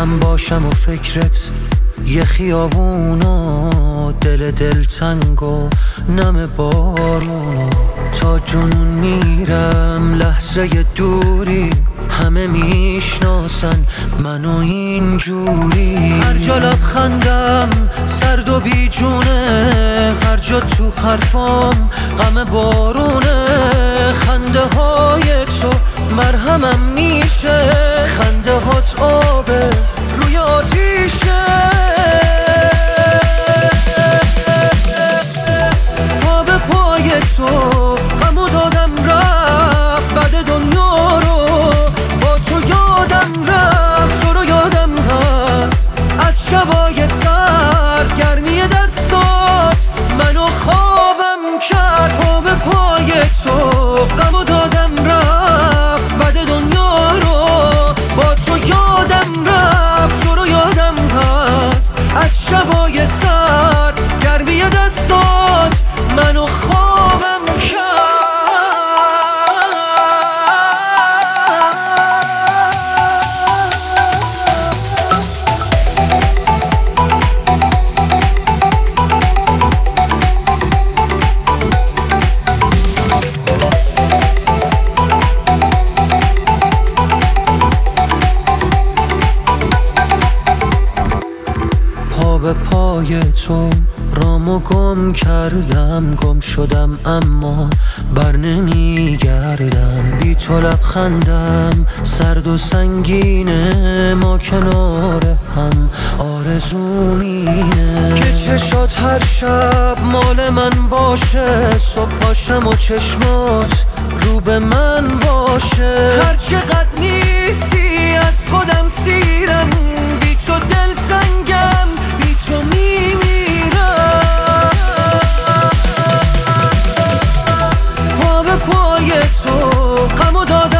من باشم و فکرت یه خیابون و دل دلتنگ و نم بارون، تا جنون میرم لحظه دوری، همه میشناسن منو اینجوری. هر جا لبخندم سرد و بیجونه، هر جا تو حرفام غم بارونه. خنده های تو مرهمم میشه، خنده هات آبه روی آتیشه. آب پای تو غمو دادم رفت، بعد دنیا رو با تو یادم رفت. تو رو یادم هست از شبای سر، گرمی دستات منو خوابم کرد. آب پای تو غمو دادم رفت، بعد دنیا رو با تو یادم رفت. تو رو یادم هست از شبای سر، گرمی دستات منو خوابم کرد. پا به پای تو رامو گم کردم، گم شدم اما بر نمیگردم. بی تو لبخندم سرد و سنگینه، ما کنار هم آرزو اینه که چشات هر شب مال من باشه. صبح پاشم و چشمات رو به من باشه. هر چقدر نیستی از خودم سیرم، بی تو دل سنگم، بی تو میمیرم. پا به پای تو غمو دادم